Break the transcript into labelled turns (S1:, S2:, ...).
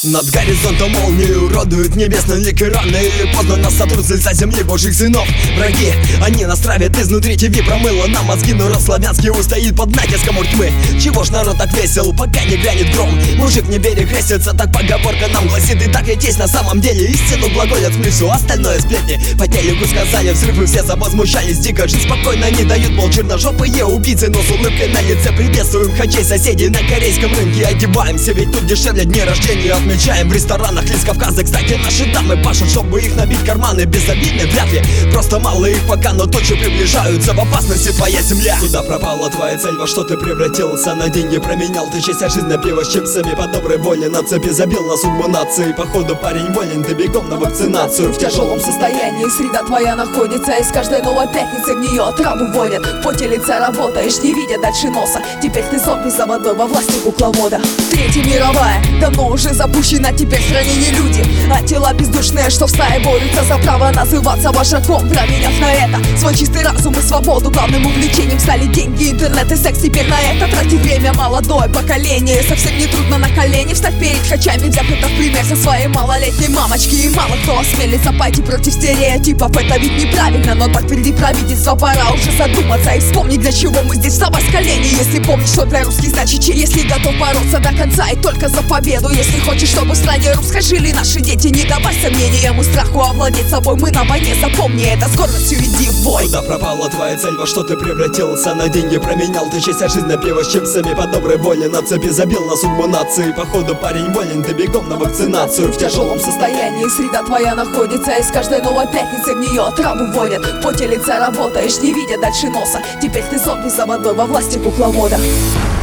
S1: Над горизонтом молнии уродуют небесные лики раны. Поздно нас сотрут с лица земли божьих сынов враги. Они нас травят изнутри, ТВ промыло нам мозги, но славянский устоит под натиском тьмы. Чего ж народ так весел, пока не грянет гром? Мужик не перекрестится, так поговорка нам гласит. И так ведь есть на самом деле, истину глаголят смысл, остальное сплетни. По телеку сказали взрывы, все возмущались дико. Жизнь спокойно не дают, мол, черножопые убийцы. Но с улыбкой на лице приветствуем хачей соседей на корейском рынке. Одеваемся, ведь тут дешевле дни рождения отмечаем в ресторанах из Кавказа. Кстати, наши дамы пашут, чтобы их набить карманы. Безобидны вряд ли, просто мало их пока, но точно приближаются. В опасности твоя земля. Куда пропала твоя цель, во что ты превратился? На деньги променял ты честь, а жизнь на пиво с чипсами. По доброй воле на цепи забил на судьбу нации. Походу парень волен, ты бегом на вакцинацию.
S2: В тяжелом состоянии среда твоя находится, и с каждой новой пятницы в нее траву вводят. В поте лица работаешь, не видя дальше носа. Теперь ты зомби за водой во власти кукловода. Третья мировая давно уже запущена, теперь в стране не люди, а тела бездушные, что в стае борются за право называться вожаком. Променяв на это свой чистый разум и свободу, главным увлечением стали деньги, интернет и секс. Теперь на это тратит время молодое поколение. Совсем не трудно на колени встать перед хачами, взяв это в пример со своей малолетней мамочки. И мало кто осмелится пойти против стереотипов. Это ведь неправильно, но так впереди правительство. Пора уже задуматься и вспомнить, для чего мы здесь вставать с коленей. Если помнишь, что для русских значит честь, если готов бороться до конца и только за победу. Если хочешь, чтобы в стране русской жили наши дети, не давай сомнениям и страху овладеть собой. Мы на войне, запомни это, с гордостью иди в бой.
S1: Куда пропала твоя цель, во что ты превратился? На деньги променял ты честь, а жизнь на пиво с чипсами. По доброй воле на цепи забил на судьбу нации. Походу парень волен, ты бегом на вакцинацию.
S2: В тяжелом состоянии среда твоя находится, и с каждой новой пятницы в нее траву вводят. В поте лица работаешь, не видя дальше носа. Теперь ты зомби за водой во власти кукловода.